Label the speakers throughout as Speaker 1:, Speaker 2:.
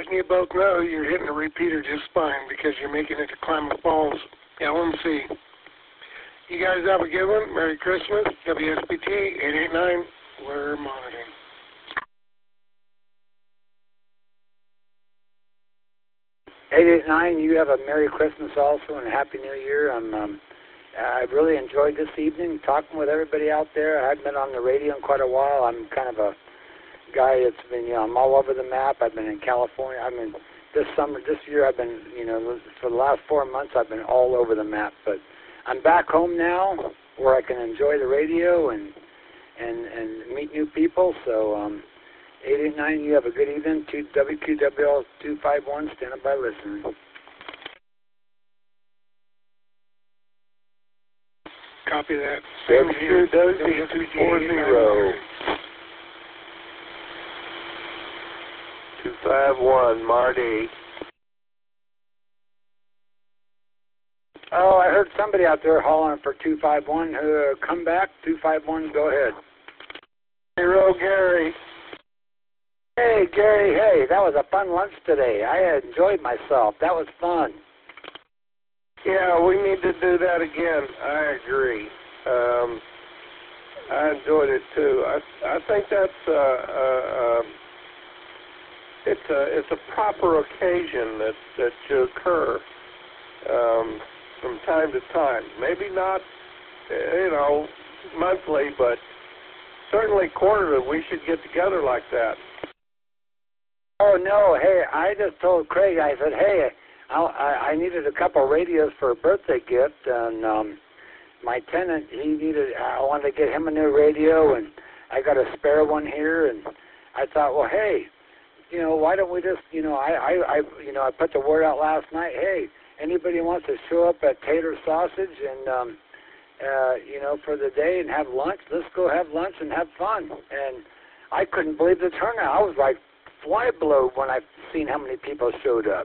Speaker 1: letting you both know you're hitting the repeater just fine because you're making it to Klamath Falls, LMC. You guys have a good one. Merry Christmas. WSBT 889. We're monitoring.
Speaker 2: 889, you have a Merry Christmas also and a Happy New Year. I've really enjoyed this evening talking with everybody out there. I haven't been on the radio in quite a while. I'm kind of a guy that's been, I'm all over the map. I've been in California. This year, I've been, for the last 4 months, I've been all over the map. But I'm back home now where I can enjoy the radio and meet new people. So, 889, you have a good evening. To WQWL 251, standing by listening.
Speaker 1: Copy that. Same here.
Speaker 3: WQWL 251, Marty.
Speaker 2: Oh, I heard somebody out there hollering for 251. Come back, 251, go ahead.
Speaker 3: Hero Gary.
Speaker 2: Hey, Gary, hey, that was a fun lunch today. I enjoyed myself. That was fun.
Speaker 3: Yeah, we need to do that again. I agree. I enjoyed it too. I think that's it's a proper occasion that should occur from time to time. Maybe not, monthly, but certainly quarterly. We should get together like that.
Speaker 2: Oh no! Hey, I just told Craig. I said, hey, I needed a couple radios for a birthday gift, and my tenant, I wanted to get him a new radio, and I got a spare one here, and I thought, well, hey, why don't we just, I put the word out last night. Hey, anybody wants to show up at Taylor Sausage and for the day and have lunch? Let's go have lunch and have fun. And I couldn't believe the turnout. I was like fly blown when I seen how many people showed up.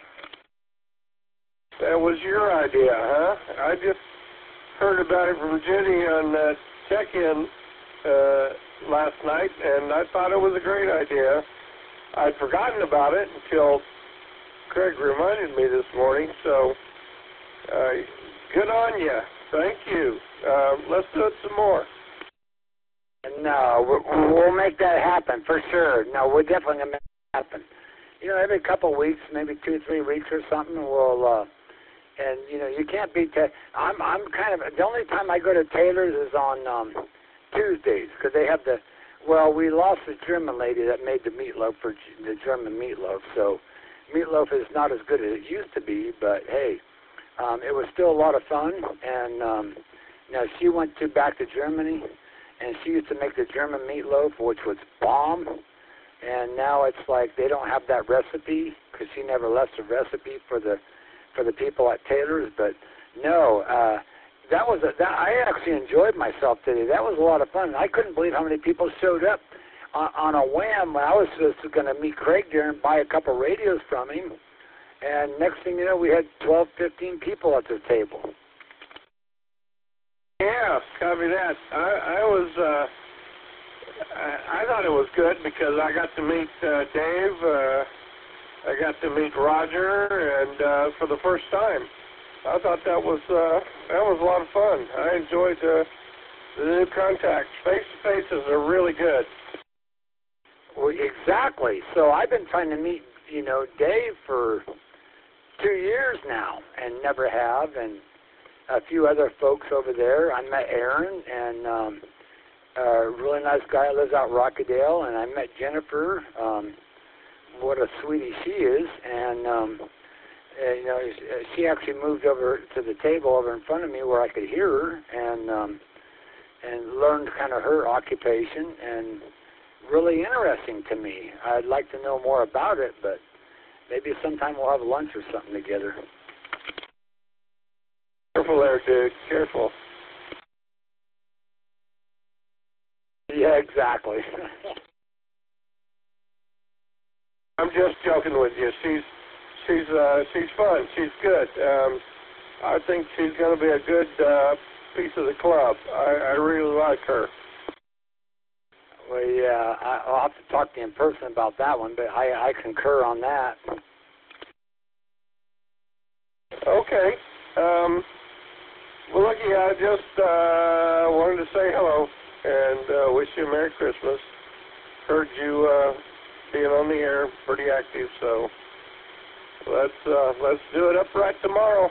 Speaker 3: That was your idea, huh? I just heard about it from Jenny on check-in last night, and I thought it was a great idea. I'd forgotten about it until Craig reminded me this morning, so good on you. Thank you. Let's do it some more.
Speaker 2: No, we'll make that happen for sure. No, we're definitely going to make it happen. Every couple of weeks, maybe 2 or 3 weeks or something, we'll, and, you can't beat that. I'm kind of, the only time I go to Taylor's is on Tuesdays, because they have we lost the German lady that made the meatloaf for the German meatloaf, so meatloaf is not as good as it used to be, but hey, it was still a lot of fun, and she went back to Germany, and she used to make the German meatloaf, which was bomb, and now it's like they don't have that recipe, because she never left the recipe for the people at Taylor's, but no, I actually enjoyed myself today. That was a lot of fun. I couldn't believe how many people showed up on a whim. I was just going to meet Craig there and buy a couple radios from him, and next thing you know, we had 12, 15 people at the table.
Speaker 3: Yeah, copy that. I thought it was good because I got to meet Dave. I got to meet Roger, and for the first time, I thought that was a lot of fun. I enjoyed the new contacts. Face-to-faces are really good.
Speaker 2: Well, exactly. So I've been trying to meet, Dave for 2 years now, and never have, and a few other folks over there. I met Aaron, and a really nice guy who lives out in Rockydale, and I met Jennifer. What a sweetie she is, and she actually moved over to the table over in front of me where I could hear her, and learned kind of her occupation, and really interesting to me. I'd like to know more about it, but maybe sometime we'll have lunch or something together.
Speaker 3: Careful there, dude. Careful.
Speaker 2: Yeah, exactly.
Speaker 3: I'm just joking with you. She's fun. She's good. I think she's going to be a good piece of the club. I really like her.
Speaker 2: Well, yeah, I'll have to talk to you in person about that one, but I concur on that.
Speaker 3: Okay. Well, Lucky, I just wanted to say hello and wish you a Merry Christmas. Heard you being on the air, pretty active, so let's do it upright tomorrow.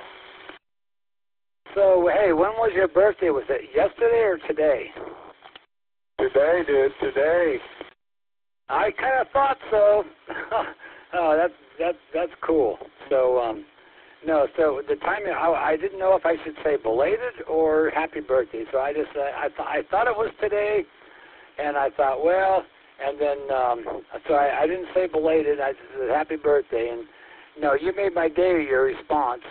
Speaker 2: So, hey, when was your birthday? Was it yesterday or today?
Speaker 3: Today, dude, today.
Speaker 2: I kind of thought so. Oh, that's cool. So, no, so the timing, I didn't know if I should say belated or happy birthday. So I just, I thought it was today, and I thought, well, and then, so I didn't say belated. I just said happy birthday, and no, you made my day with your response.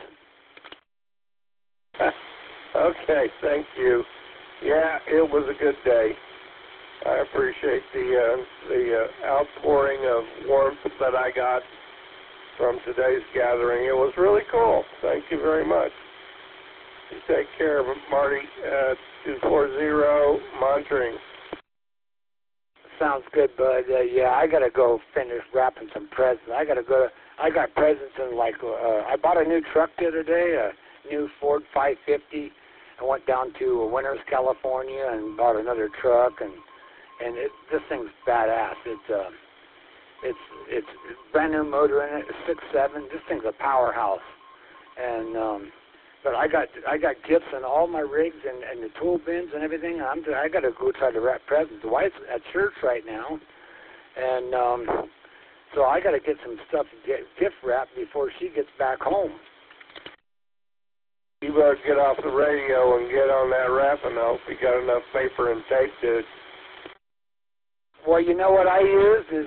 Speaker 3: Okay, thank you. Yeah, it was a good day. I appreciate the outpouring of warmth that I got from today's gathering. It was really cool. Thank you very much. You take care of Marty at 240 monitoring.
Speaker 2: Sounds good, bud. Yeah, I gotta go finish wrapping some presents. I got presents in I bought a new truck the other day, a new Ford 550. I went down to Winters, California, and bought another truck, and this thing's badass. It's brand new motor in it, 6.7. This thing's a powerhouse, and but I got gifts in all my rigs and the tool bins and everything. I got to go try to wrap presents. The wife's at church right now, and so I got to get some stuff gift wrapped before she gets back home.
Speaker 3: You better get off the radio and get on that wrapping. I hope you got enough paper and tape, dude.
Speaker 2: Well, you know what I use is,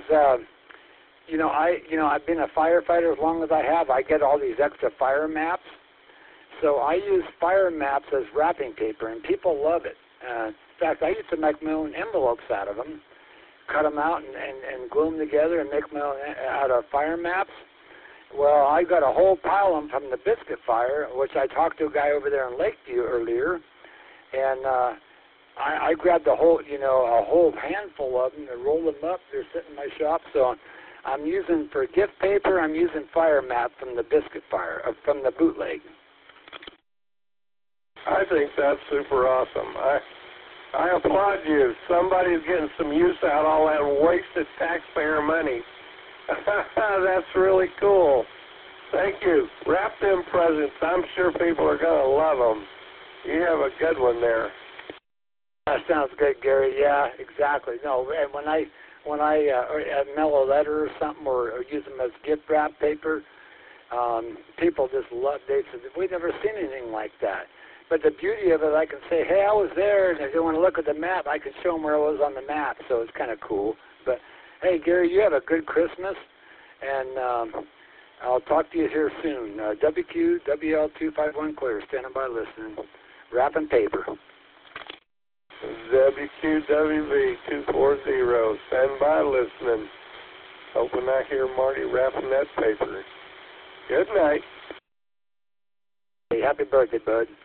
Speaker 2: I've been a firefighter as long as I have. I get all these extra fire maps. So I use fire maps as wrapping paper, and people love it. In fact, I used to make my own envelopes out of them, cut them out and glue them together and make my own out of fire maps. Well, I got a whole pile of them from the biscuit fire, which I talked to a guy over there in Lakeview earlier, and I grabbed a whole handful of them and rolled them up. They're sitting in my shop, so I'm using for gift paper. I'm using fire map from the biscuit fire, from the bootleg.
Speaker 3: I think that's super awesome. I applaud you. Somebody's getting some use out of all that wasted taxpayer money. That's really cool. Thank you. Wrap them presents. I'm sure people are going to love them. You have a good one there.
Speaker 2: That sounds good, Gary. Yeah, exactly. No, and when I mail a letter or something or use them as gift wrap paper, people just love. They said we've never seen anything like that. But the beauty of it, I can say, hey, I was there, and if they want to look at the map, I can show them where I was on the map. So it's kind of cool. But hey, Gary, you have a good Christmas, and I'll talk to you here soon. WQ WL251 clear, standing by listening, wrapping paper.
Speaker 3: WQWV 240, stand by listening. Hoping I hear Marty wrapping that paper. Good night.
Speaker 2: Hey, happy birthday, bud.